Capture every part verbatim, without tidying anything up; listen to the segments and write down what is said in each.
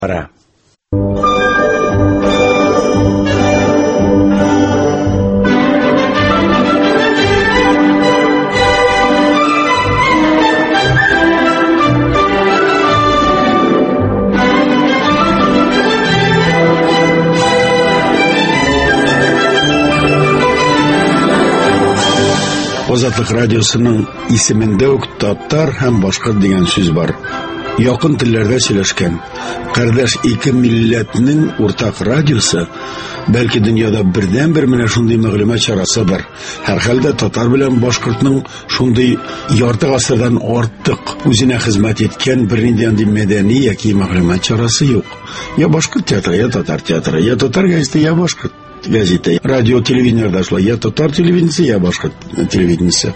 Ара. Азатлык радиосының исемендә үк татар һәм башкорт дигән сүз бар. Якын телләрдә сөйләшкән кардәш ике милләтнең уртак радиосы, бәлки дөньяда бердән-бер менә шундый мәгълүмат чарасыдыр. Һәрхәлдә татар белән башкортның шундый ярты гасырдан артык үзенә хезмәт иткән бернинди андый мәдәни яки мәгълүмат чарасы юк. Я башкорт театры, я татар театры, я татар газеты, я башкорт газеты, радио, телевидение дошло. Я татар телевидение, я башкорт телевидение.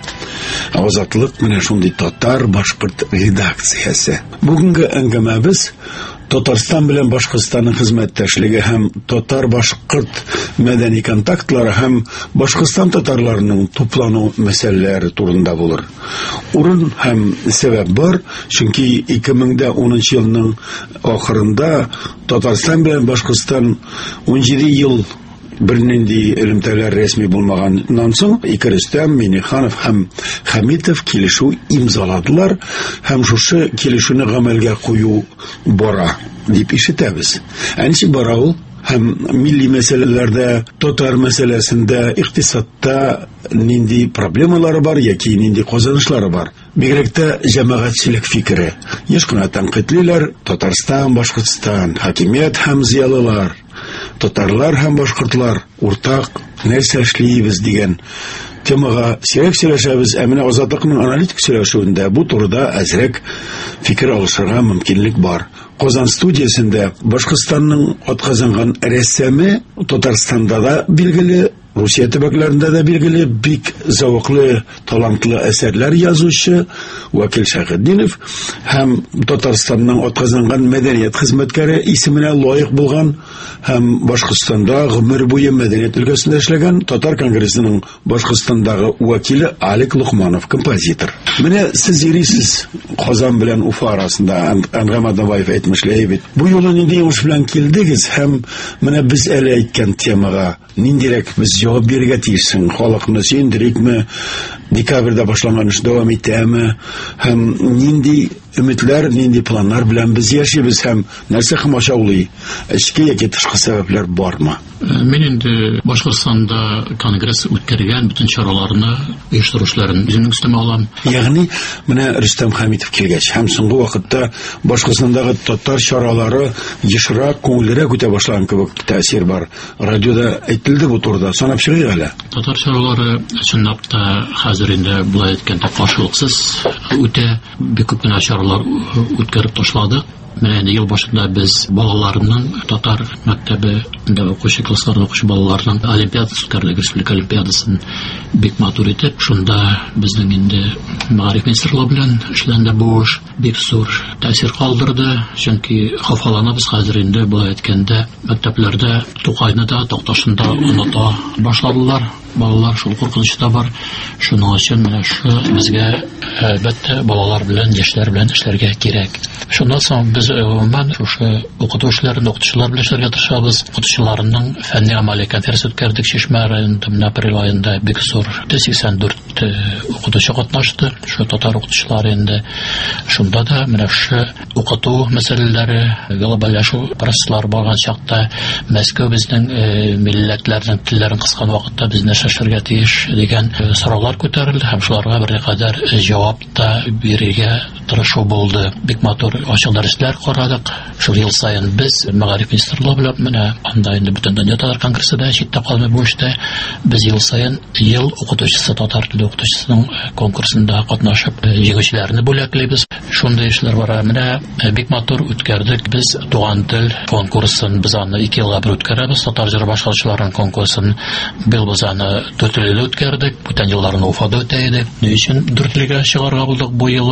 Азатлык менә шундый татар башкорт редакциясе. Бүгенге әңгәмәбез Татарстан белән Башкортстанның хезмәттәшлеге һәм татар-башкорт мәдәни контактлары һәм Башкортстан татарларының туплану мәсьәләләре турында булыр. Урын һәм сәбәп бар, чөнки ике мең унынчы елның ахырында Татарстан белән Башкортстан унҗиде ел бернинди элемтәләр рәсми булмаганнан соң ике Рөстәм, Миңнеханов һәм Хәмитов килешү имзаладылар һәм шушы килешүне гамәлгә кую бара дип ишетәбез. Әнче бара ул һәм милли мәсьәләләрдә, татар мәсьәләсендә, икътисадта нинди проблемалары бар яки нинди казанышлары бар. Бигрәк тә җәмәгатьчелек фикере. Еш кына тәнкыйтьләр Татарстан, Башкортстан, хакимият һәм зиялылар, татарлар һәм башкортлар уртак нәрсә эшлибез дигән темага сирәк сөйләшәбез. Ә менә Азатлыкның аналитик сөйләшүендә бу турыда әзрәк фикер алышырга мөмкинлек бар. Казан студиясендә Башкортстанның атказанган рәссаме Татарстанда да билгеле, Русия төбәкләрендә дә билгеле бик зәвыклы, талантлы әсәрләр язучы Вакил Шәйхетдинов һәм Татарстанның атказанган мәдәният хезмәткәре исеменә лаек булган һәм Башкортстанда гомер буе мәдәният өлкәсендә эшләгән Татар конгрессының Башкортстандагы вәкиле Алик Лухманов, композитор. Менә сез йөрисез Казан белән Уфа арасында, Әнгәм Аднабаев әйтмешләй бит. Бу юлы нинди уш белән килдегез һәм менә без әле әйткән темага ниндирәк без җавап бирергә тиешсең? Халыкны сөендерикме? Декабрьдә башланган эш дәвам итәме? Һәм нинди өметләр, нинди планнар белән без яшибез һәм нәрсә хәмашаулый? Эчке яки тышкы сәбәпләр бармы? Мен инде Башкортстанда конгресс үткәргән бүтән чараларны, оештыручыларын үземнең өстемә алам. Ягъни менә Рөстәм Хәмитов килгәч һәм соңгы вакытта Башкортстандагы татар чаралары ешрак, күңеллерәк үтә башлаган кебек тәэсир бар. Радиода әйтелде бу турыда. Санап чыгыйк әле. Татар чаралары чынлап та хәзер инде булай әйткәндә каршылыксыз үтә, бик күп кенә чаралар үткәреп ташладык. Менә инде ел башында без балаларның татар мәктәбендә укучы классларда укучы балаларның олимпиадасы үткәрелде, республика олимпиадасын бик матур итеп, шунда безнең инде мәгариф министрлыгы белән эшләнде бу эш бик зур тәэсир калдырды, чөнки хафаланабыз хәзер инде булай әйткәндә мәктәпләрдә Тукайны да, Токташны да оныта башладылар. Балалар шул куркынычта бар. Шуның өчен менә шу безгә әлбәттә балалар белән, яшьләр белән эшләргә кирәк. Шуннан соң без гомумән шушы укытучыларны, укытучылар белән эшләргә тырышабыз. Укытучыларның фәнни-амали конференция үткәрдек Чишмә районында, апрель аенда бик зур сиксән дүрт укытучы катнашты. Шу татар укытучылары инде. Шунда да менә шу укыту мәсьәләләре, глобаллашу процесслары барган чакта Мәскәү безнең милләтләрнең телләрен кыскан вакытта безне эшләргә тиеш дигән сораулар күтәрелде һәм шуларга беркадәр җавап та бирергә тырышу булды. Бик матур ачык дәресләр карадык. Шул ел сайын без мәгариф министрлыгы белән менә анда инде бүтән дөнья татар конгрессында читтә калмый бу эштә без ел сайын ел укытучысы, татар теле укытучысының конкурсында катнашып җиңүчеләрне бүләкләйбез. Шундый эшләр бар. Менә бик матур үткәрдек без туган тел конкурсын. Без аны ике елга бер үткәрәбез. Татар җыры башкаручыларының конкурсын бел без аны дүрт елда үткәрдек. Бүтән елларны Уфада үтә иде. Ни өчен дүрт елга чыгарга булдык бу елы?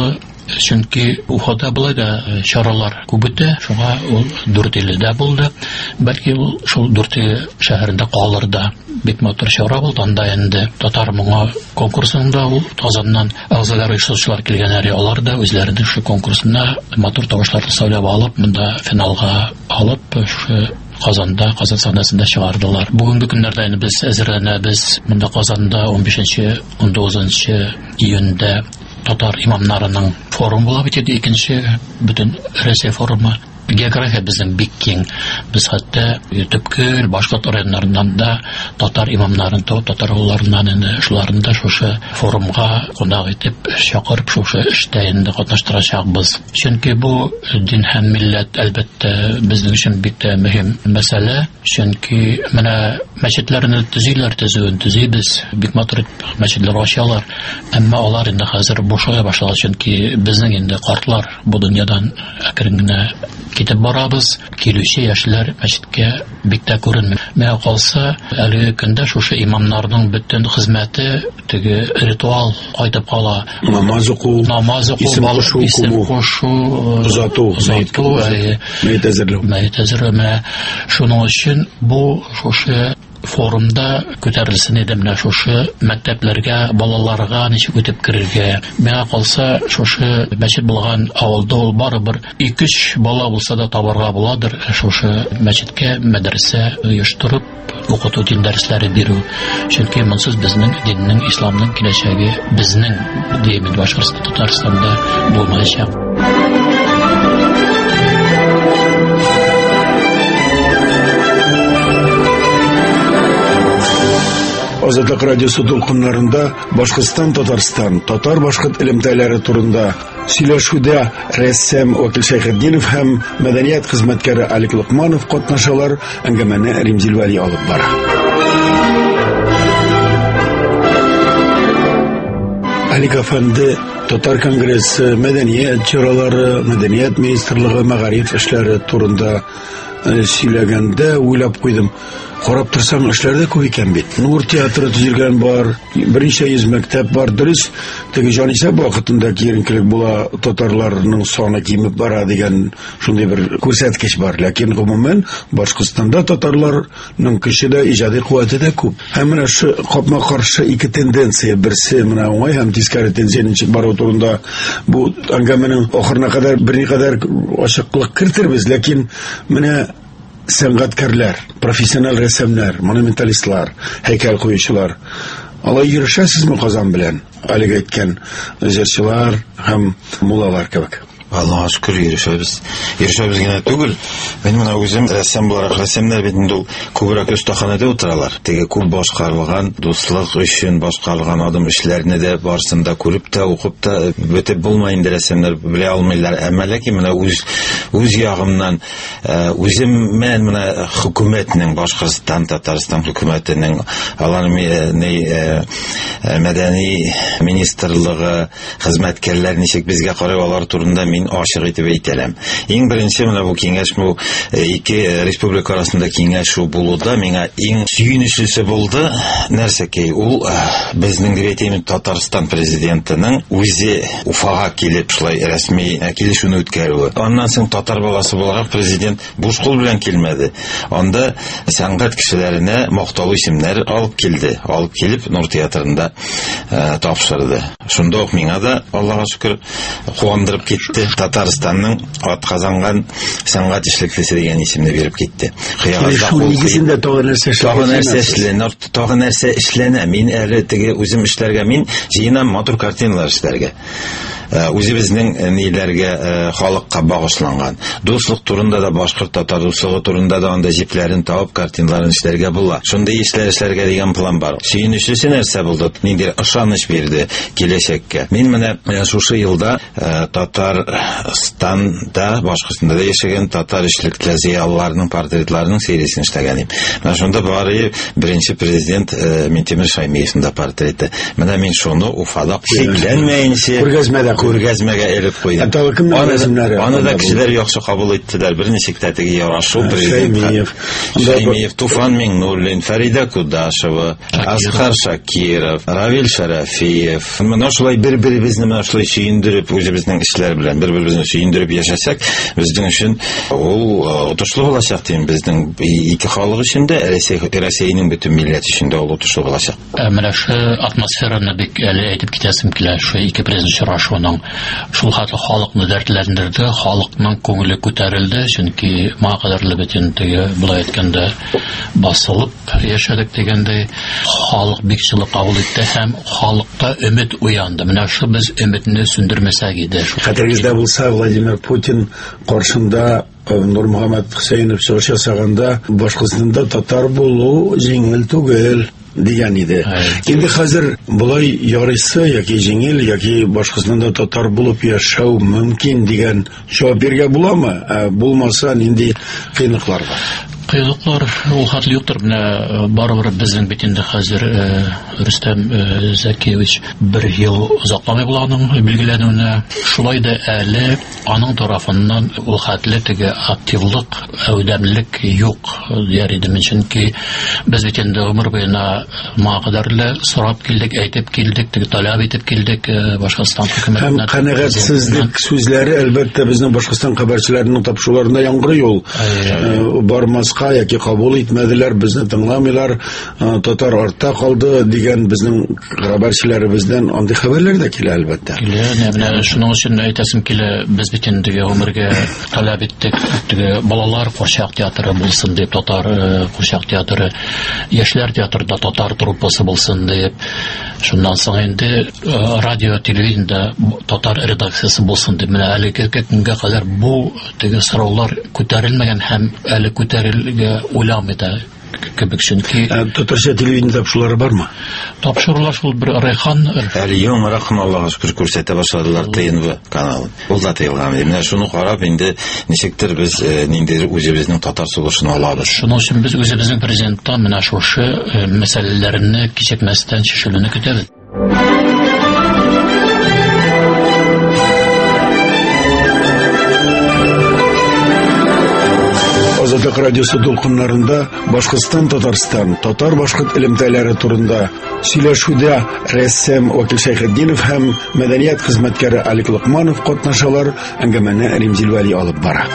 Чөнки Уфада булай да чаралар күп үтә, шуңа ул дүрт илдә булды. Бәлки ул шул дүрт шәһәрендә калыр да. Бик матур чара булды. Анда инде татар моңа конкурсында ул Казаннан әгъзалар оештыручылар килгәннәр, алар да үзләренең шу конкурсына матур тавышларны саулап алып, монда финалга алып, шу Казанда, Казан сәхнәсендә чыгардылар. Бүгенге көннәрдә инде без әзерләнәбез. Монда Казанда он бишенче он тугызынчы июньдә татар имамнарының форум була бит, икенче бөтен Россия форумы. География безнең бик киң. Без хәтта төпкөл башка районнарыннан да татар имамнарын, татар улларыннан инде шуларны да шушы форумга кунак итеп чакырып, шушы эштә инде катнаштырачакбыз. Чөнки бу дин һәм милләт әлбәттә безнең өчен бик тә мөһим мәсьәлә. Чөнки менә мәчетләрне төзиләр, төзүен төзибез, бик матур мәчетләр ачалар. Әмма алар инде хәзер бушая башлаган, чөнки безнең инде картлар бу дөньядан әкрен генә китеп барабыз. Килүче яшьләр мәчеткә бик тә күренми. Менә калса, әлеге көндә шушы имамнарның бөтен хезмәте теге ритуал кайтып кала. Намаз уку, намаз уку, исем кушу, узату, узату, мәйет әзерләү. Мәйет әзерләү. Шуның өчен бу шушы форумда күтәрелсен иде менә шушы мәктәпләргә, балаларга ничек үтеп керергә. Миңа калса, шушы мәчет булган авылда ул барыбер ике өч бала булса да табарга буладыр. Шушы мәчеткә мәдрәсә оештырып, укыту дин дәресләре бирү. Чөнки монсыз безнең диннең, исламның киләчәге безнең димин Башкортстан, Татарстанда булмаячак. Азатлык радиосы тулкыннарында Башкортстан, Татарстан, татар башкорт элемтәләре турында сөйләшүдә рәссам Вакил Шәйхетдинов һәм мәдәният хезмәткәре Алик Лукманов катнашалар. Әңгәмәне Римзил Вәли алып бара. Алик әфәнде Татар конгрессы, мәдәният чаралары, мәдәният министрлыгы, мәгариф эшләре турында сөйләгәндә уйлап куйдым. Карап торсаң, эшләрдә күп икән бит. Нур театры төзелгән бар, берничә йөз мәктәп бар, дөрес. Теге җанисәп вакытында киеренкелек була, татарларның саны кимеп бара дигән шундый бер күрсәткеч бар. Ләкин гомумән Башкортстанда татарларның көче дә, иҗади куәте дә күп. Һәм менә шу капма-каршы ике тенденция, берсе менә уңай һәм тискәре тенденция ничек бару турында бу әңгәмәнең ахырына кадәр берникадәр ачыклык кертербез, ләкин менә сәнгатькәрләр, профессиональ рәссамнар, монументалистлар, һәйкәл куючылар, алай йөрешәсезме Казан белән? Әлегә әйткән җырчылар һәм муллалар кебек. Аллаһка шөкер, йөрешәбез. Йөрешәбез генә түгел. Мин менә үзем рәссам буларак, рәссамнар бит инде күбрәк остаханәдә утыралар. Теге күп башкарылган дуслык өчен башкарылган адым эшләрне дә барсында күреп тә, укып та бетеп булмый инде рәссамнар белә алмыйлар. Әмма ләкин менә үз үз ягымнан үзем мен менә хөкүмәтнең, Башкортстан, Татарстан хөкүмәтенең, аларның мәдәни министрлыгы хезмәткәрләр ничек безгә карый алар турында мин ачык итеп әйтәләм. Иң беренче менә бу киңәш, бу ике республика арасында киңәш булуда миңа иң сөйнечлесе булды. Нәрсәкәй ул безнең дип Татарстан президентының үзе Уфага килеп шулай рәсми килешүне үткәрүе. Аннан соң татар баласы булган президент буш кул белән килмәде. Анда сәнгать кешеләренә макталу исемнәр алып килде. Алып килеп Нур театрында тапшырды. Шунда ук миңа да Аллаһка шөкер куандырып китте. Татарстанның атказанган сәнгать эшлеклесе дигән исемне биреп китте. Хыягызда кул нигезендә тагы нәрсә эшләнә, тагы нәрсә эшләнә. Мин әле теге үзем эшләргә, мин җыенам матур картиналар эшләргә. Үзебезнең ниләргә, халыкка багышланган. Дуслык турында да, башкорт татар дуслыгы турында да анда җипләрен табып картиналарын эшләргә була. Шундый эшләр эшләргә дигән план бар. Сөйнечлесе нәрсә булды? Нинди ышаныч бирде киләчәккә. Мин менә шушы елда Татарстанда, Башкортстанда да яшәгән татар эшлекле зыялыларның портретларының сериясын эшләгән идем. Менә шунда бары беренче президент Минтимер Шаймиевның да портреты. Менә мин шуны Уфада шикләнмәенчә күргәзмәдә күргәзмәгә элеп куйды. Аны да кешеләр яхшы кабул иттеләр. Берничек тә теге ярашу президент Шәймиев, Туфан Миңнуллин, Фәрида Кудашева, Асқар Шакиров, Равил Шарафиев. Менә шулай бер-беребезне менә шулай сөендереп, үзебезнең эшләр белән бер-беребезне сөендереп яшәсәк, безнең өчен ул отышлы булачак дим. Безнең ике халык өчен дә, Россиянең бөтен милләт өчен дә ул отышлы булачак. Менә шу атмосфераны бик әле әйтеп китәсем килә. Шу ике президент очрашуының шул хәтле халыкны дәртләндерде, халыкның күңеле күтәрелде, чөнки моңа кадәрле бөтен теге булай әйткәндә басылып яшәдек дигәндәй халык бик җылы кабул итте һәм халыкта өмет уянды. Менә шу без өметне сүндермәсәк иде. Хәтерегездә булса, Владимир Путин каршында Нурмөхәммәд Хусейнов чыгыш ясаганда Башкортстанда татар булу җиңел түгел дигән иде. Инде хәзер булай ярыйсы яки җиңел яки Башкортстанда татар булып яшәү мөмкин дигән җавап биргә буламы? Булмаса нинди кыйнлыклар бар? Кыйлыклар ул хәтле юктыр. Менә барыбер безнең бит инде хәзер Рөстәм Зәкиевич бер ел озакламый булганың билгеләнүенә. Шулай да әле аның тарафыннан ул хәтле теге активлык, әүдәмлек юк дияр идем. Чөнки без бит инде гомер буена моңа кадәрле сорап килдек, әйтеп килдек, теге таләп итеп килдек Башкортстан хөкүмәтенә. Һәм канәгатьсезлек сүзләре әлбәттә безнең Башкортстан хәбәрчеләренең тапшыруларында яңгырый ул. Бармас яки кабул итмәделәр, безне тыңламыйлар, татар артта калды дигән безнең хәбәрчеләребездән андый хәбәрләр дә килә әлбәттә. Килә, менә шуның өчен әйтәсем килә, без бит инде гомергә таләп иттек, теге балалар курчак театры булсын дип, татар курчак театры, яшьләр театрында татар труппасы булсын дип. Шуннан соң инде радио, телевидениедә татар редакциясе булсын дип. Менә әлеге көнгә кадәр бу теге сораулар күтәрелмәгән һәм әле күтәрел уйламый да кебек, чөнки татарча телевидение тапшырулары бармы? Тапшырулар шул бер Райхан әле яңа рәхим Аллаһка шөкер күрсәтә башладылар ТНВ каналын. Ул да тыелган. Менә шуны карап инде ничектер без ниндидер үзебезнең татар сулышын алабыз. Шуның өчен без үзебезнең президенттан менә шушы мәсьәләләрне кичекмәстән чишелүне көтәбез. Азатлык радиосы дулкыннарында Башкортстан, Татарстан, татар-башкорт элемтәләре турында сөйләшүдә рәссам Вакил Шәйхетдинов һәм мәдәният хезмәткәре Алик Лукманов катнашалар, әңгәмәне Римзил Вәли алып бара.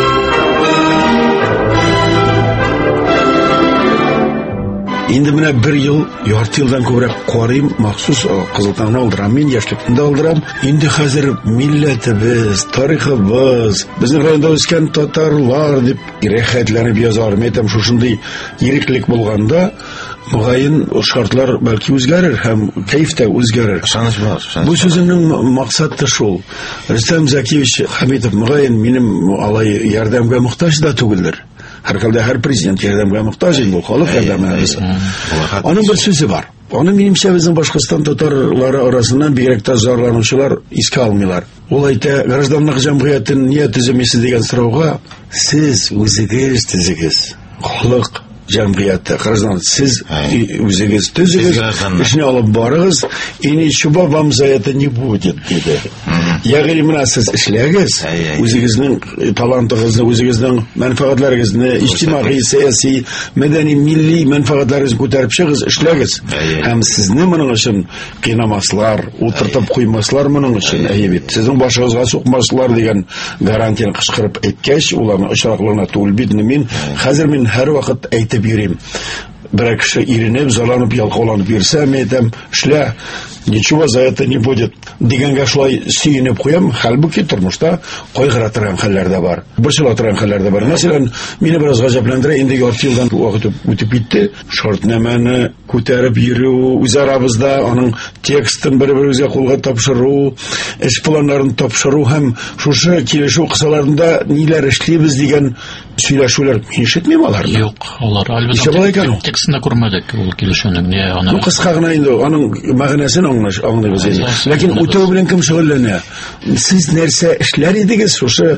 Инде менә бер ел, ярты елдан күбрәк карыйм, махсус Кызылтаңны алдырам, мин яшьлектә алдырам. Инде хәзер милләтебез, тарихыбыз, безнең районда үскән татарлар дип рәхәтләнеп язарым. Әйтәм, шушындый иреклек булганда, мөгаен шартлар бәлки үзгәрер һәм кайф та үзгәрер. Шаныш бар. Бу сүземнең максаты шул. Рөстәм Зәкиевич Хәмитов мөгаен минем алай ярдәмгә мохтаҗ да түгелдер. Һәркемдә һәр президент ярдәмгә мохтаҗ инде, халык ярдәмебез. Аның бер сүзе бар. Аны минемчә безнең Башкортстан татарлары арасыннан бигрәк тә зарланучылар искә алмыйлар. Ул әйтә, гражданлык җәмгыятен нигә төземисез дигән сорауга, сез үзегез төзегез. Халык җәмгыяте, граждан, сез үзегез төзегез, эшне алып барыгыз, и ничего вам за это не будет диде. Ягъни менә сез эшләгез, үзегезнең талантыгызны, үзегезнең мәнфәгатьләрегезне, иҗтимагый, сәяси, мәдәни, милли мәнфәгатьләрегезне күтәреп чыгыз, эшләгез. Һәм сезне моның өчен кыйнамаслар, утыртып куймаслар моның өчен. Әйбит, сезнең башыгызга сукмаслар дигән гарантияны кычкырып әйткәч, уларны очраклыгына түгел бит, мин хәзер мин һәр вакыт әйтеп йөрим. Бер кеше иренеп, заланып, ялкауланып йөрсә, мен әйтәм, эшлә, ничего за это не будет. Дигәнгә шулай сөенеп куям, хәлбуки тормышта кайгыра торган хәлләр дә бар. Борчыла торган хәлләр дә бар. Мәсәлән, мине бераз гаҗәпләндерә, инде ярты елдан вакыт үтеп китте. Шартнамәне күтәреп йөрү, үз арабызда аның текстын бер-беребезгә кулга тапшыру, эш планнарын тапшыру һәм шушы килешү кысаларында ниләр эшлибез дигән сөйләшүләр ишетмим аларны. Юк, алар әлбәттә текстны күрмәдек ул килешүнең. Не аны. Ну кыска гына инде аның мәгънәсен аңлыйбыз инде. Ләкин үтәү белән кем шөгыльләнә? Сез нәрсә эшләр идегез шушы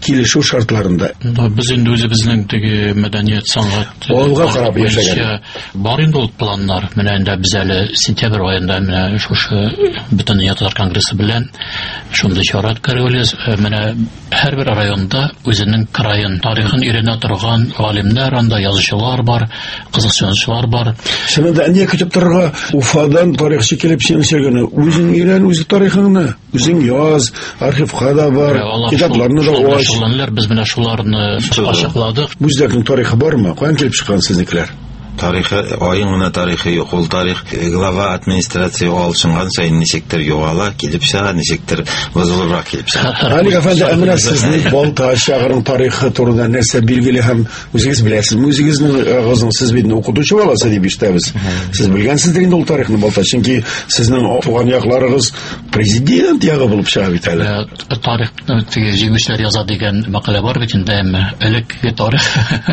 килешү шартларында. Без инде үзебезнең теге мәдәният, сәнгать Алга карап яшәгән. Бар инде ул планнар. Менә инде без әле сентябрь аенда менә шушы бөтен Татар конгрессы белән шундый чара үткәрәбез. Менә һәрбер районда үзенең крайын, тарихын өйрәнә торган галимнәр, анда язучылар бар, кызыксынучылар бар. Сине дә не көтеп торырга, Уфадан тарихчы килеп сөйләгәне, үзең өйрән, үз тарихыңны, үзең яз, архивка да бар, китапларны да аш. Без менә шуларны ачыкладык. Үзләрнең тарихы бармы? Каян килеп чыккан сезнекеләр? Тарихы, айыңына тарихы юк, ул тарих глава администрация алышынган сайын ничектер югала, килеп чыга, ничектер бозылырак килеп чыга. Алик әфәнде, әмрә сезнең Балта шагырның тарихы турында нәрсә билгеле һәм үзегез беләсезме? Үзегезнең агызың, сез бит укытучы баласы дип ишетәбез. Сез белгәнсездер инде ул тарихны, Балта, чөнки сезнең туган якларыгыз президент ягы булып чыга бит әле. Тарих теге җиңүчләр яза дигән мәкалә бар бит инде, әмма элекке тарих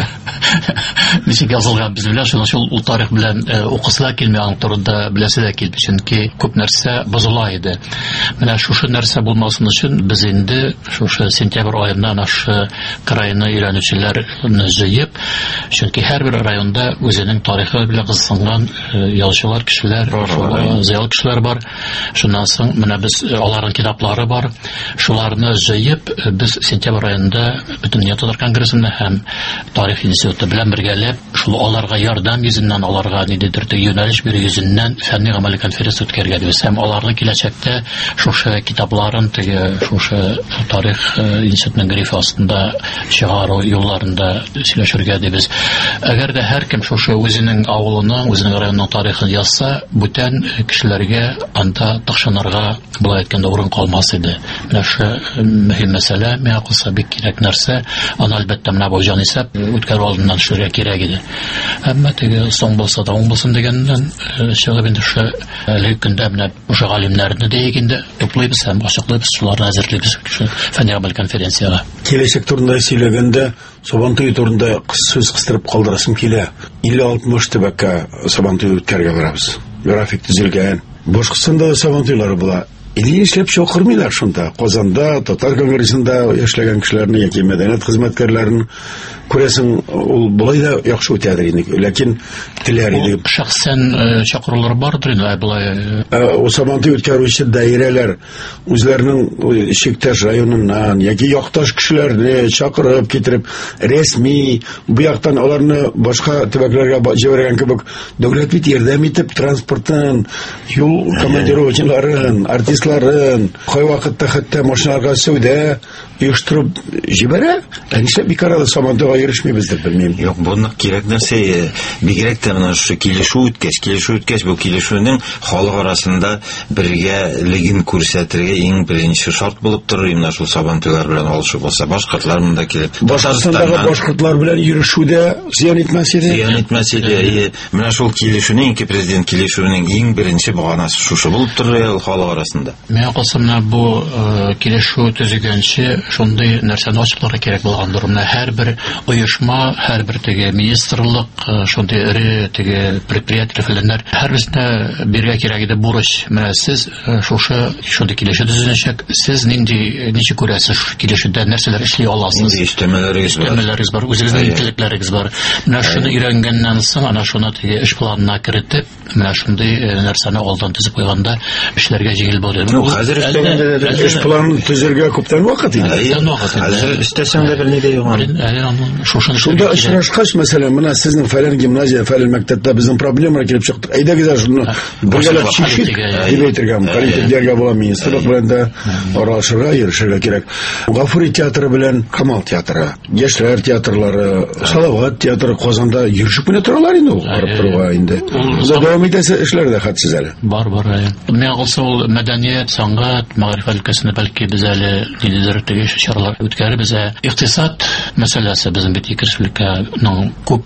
ничек язылган без белән шул ул тарих белән укысыла килми, аның турында беләселәр килми, чөнки күп нәрсә бозыла иде. Менә шушы нәрсә булмасын өчен без инде шушы сентябрь аеннан ашы крайны өйрәнүчеләрне җыеп, чөнки һәрбер районда үзенең тарихы белән кызыксынган язучылар, кешеләр, зыялы кешеләр бар. Шуннан соң менә без аларның китаплары бар. Шуларны җыеп без сентябрь аенда бөтен Татар конгрессында һәм тарих институты белән бергәләп шул аларга ярдәм йөзеннән, аларга нидер юнәлеш бирү йөзеннән фәнни гамәли конференция үткәргән дибез. Һәм аларны киләчәктә шушы китапларын теге шушы тарих институтының грифы астында чыгару юлларында сөйләшергә дибез. Әгәр дә һәркем шушы үзенең авылының, үзенең районының тарихын язса, бүтән кешеләргә анда тыкшынырга, булай әйткәндә, урын калмас иде. Менә шу мөһим мәсьәлә, миңа калса бик кирәк нәрсә. Аны әлбәттә менә бу җан исәп үткәрү алдыннан эшләргә кирәк иде. Әмма теге соң булса да, уң булсын дигәннән чыгып инде шу әлеге көндә менә ошо галимнәрне дә инде туплыйбыз һәм ачыклыйбыз, шуларны әзерлибез фәнни гамәл конференцияга. Киләчәк турында сөйләгәндә, Сабантуй турында сүз кыстырып калдырасым килә. илле-алтмыш төбәккә Сабантуй үткәргә барабыз. График төзелгән. Башкортстанда Сабантуйлары була. Или эшләп чакырмыйлар шунда. Казанда, Татар конгрессында эшләгән кешеләрне яки мәдәният хезмәткәрләрен күрәсең, ул булай да яхшы үтәдер инде. Ләкин теләр иде. Шәхсән чакырулар бардыр инде, булай. Ул Сабантуй үткәрүче даирәләр үзләренең чиктәш районыннан яки якташ кешеләрне чакырып китереп, рәсми бу яктан аларны башка төбәкләргә җибәргән кебек, дәүләт бит ярдәм итеп транспортын, юл командировочларын, артистларын, кай вакытта хәтта машиналарга сәүдә оештырып җибәрә. Әнишләп бик арада Сабантуйга ирешмибез дип белмим. Юк, буны кирәк нәрсә, бигрәк тә менә шу килешү үткәч, килешү үткәч, бу килешүнең халык арасында бергәлеген күрсәтергә иң беренче шарт булып торыр менә шул Сабантуйлар белән алышу булса, башкортлар монда килеп, Башкортстандагы башкортлар белән ирешүдә зыян итмәс иде. Зыян итмәс иде. Менә шул килешүнең, ике президент килешүнең иң беренче баганасы шушы булып торыр халык арасында. Миңа калса менә бу килешү төзегәнче шундый нәрсәне ачыкларга кирәк булгандыр. Менә һәрбер оешма, һәрбер теге министрлык, шундый эре теге предприятие фәләннәр һәрберсенә биргә кирәк иде бурыч. Менә сез шушы шундый килешү төзеләчәк, сез нинди ничек күрәсез килешүдә нәрсәләр эшли аласыз? Эшләмәләрегез бар. Эшләмәләрегез бар, үзегезнең интеллектләрегез бар. Менә шуны өйрәнгәннән соң, ана шуны теге эш планына кертеп, менә шундый нәрсәне алдан төзеп куйганда эшләргә җиңел булыр. Ну, хәзер эшләгәндә эш планын төзергә күптән вакыт инде. Хәзер истәсәң дә берни дә юк. Шунда очрашкач, мәсәлән, менә сезнең фәлән гимназия, фәлән мәктәптә безнең проблемалар килеп чыкты. Әйдәгез шуны бергәләп чишик дип әйтергәм. Коллективләргә була, министрлык белән дә аралашырга, ирешергә кирәк. Гафури театры белән Камал театры, яшьләр театрлары, Салават театры Казанда ирешеп менә торалар инде, ул карап торуга инде. Дәвам итәсе эшләр дә хәтсез әле. Бар, бар. Миңа калса ул мәдәният, сәнгать, мәгърифәт өлкәсендә бәлки без әле нидер теге чаралар үткәребез. Икътисад мәсьәләсе безнең бит республиканың күп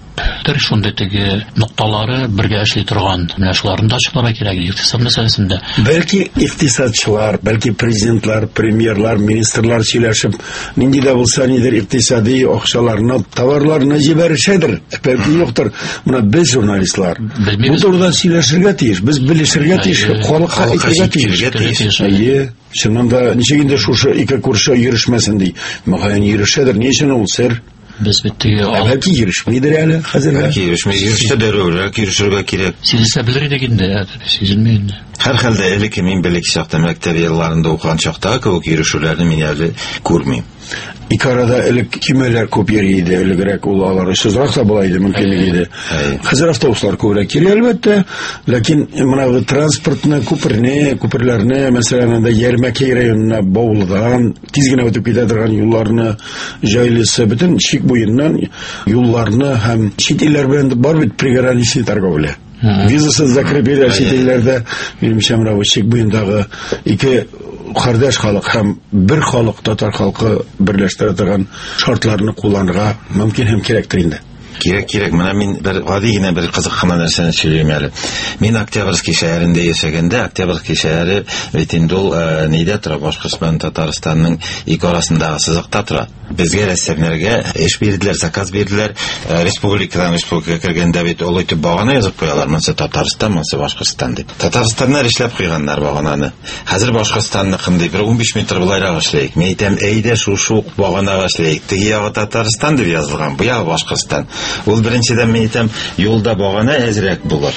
ничектер шунда теге нокталары бергә эшли торган менә шуларны да ачыкларга кирәк икътисад мәсьәләсендә. Бәлки икътисадчылар, бәлки президентлар, премьерлар, министрлар сөйләшеп, нинди дә булса нидер икътисади акчаларны, товарларны җибәришәдер. Бәлки юктыр. Менә без журналистлар бу турыда сөйләшергә тиеш, без белешергә тиеш, халыкка әйтергә тиеш. Әйе, чыннан да ничек инде шушы ике күрше йөрешмәсен ди. Мәгән йөрешәдер, ни өчен ул сер? Без бит бәлки йөрешмәйдер әле хәзер. Бәлки йөрешмәй, йөрешсә дәрүрәк йөрешергә кирәк. Сизелсә белер идек инде, сизелмәй инде. Һәр хәлдә элекке мин белек чакта мәктәп елларында укыган чакта кебек йөрешүләрне мин әле күрмим. Ике арада элек көймәләр күп йөри иде, элегрәк ул алар өсезрәк та була иде, мөмкинлеге иде. Хәзер автобуслар күбрәк йөри әлбәттә, ләкин менә транспортны, күперне, күперләрне, мәсәлән, анда Ярмәкәй районына Баулыдан тиз генә үтеп китә торган юлларны җайлысы, бөтен чик буеннан юлларны һәм чит илләр белән бар бит приграничный торговля. Визасыз закрепили чит илләрдә, минемчә, менә бу чик буендагы ике кардәш халык һәм бер халык, татар халкы берләштерә торган шартларны кулланырга мөмкин һәм кирәктер инде. Кирәк, кирәк. Менә мин бер гади генә бер кызык кына нәрсәне сөйләйм әле. Мин Октябрьский шәһәрендә яшәгәндә, Октябрьский шәһәре бит инде ул нидә тора, Башкортстан, Татарстанның ике арасындагы сызыкта тора. Безгә рәссамнәргә эш бирделәр, заказ бирделәр. Республикадан республикага кергәндә бит ул итеп багана язып куялар, монсы Татарстан, монсы Башкортстан дип. Татарстаннан эшләп куйганнар багананы. Хәзер Башкортстанны кымдый бер унбиш метр булайрак эшләйек. Мин әйтәм, әйдә шу-шу баганага эшләйек. Теге ягы Татарстан дип язылган, бу ягы Башкортстан. Ул беренчедән мин әйтәм, юлда багана әзрәк булыр.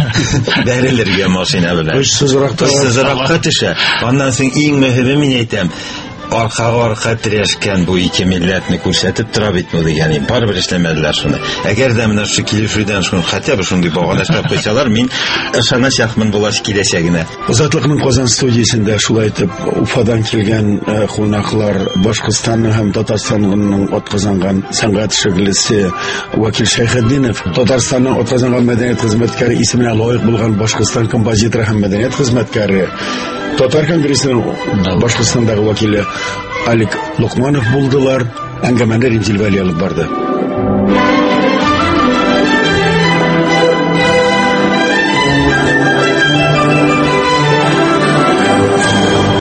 Бәрелергә машина белән. Сызракка төшә. Аннан соң иң мөһиме мин әйтәм, арка-арка тирешкән бу ике милләтне күрсәтеп тора бит бу дигән. Барыбер эшләмәделәр шуны. Әгәр дә менә шу килешүдән шуны хәтта бер шундый багана эшләп куйсалар, мин ышаначакмын булаш киләчәгенә. Азатлыкның Казан студиясендә шулай итеп Уфадан килгән кунаклар Башкортстанның һәм Татарстанның атказанган сәнгать шөгыльчесе Вакил Шәйхетдинов, Татарстанның атказанган мәдәният хезмәткәре исеменә лаек булган Башкортстан композиторы һәм мәдәният хезмәткәре, Татар конгрессының Башкортстандагы вакиле Алик Лукманов булдылар. Әңгәмәне Ринзил Вәли алып барды.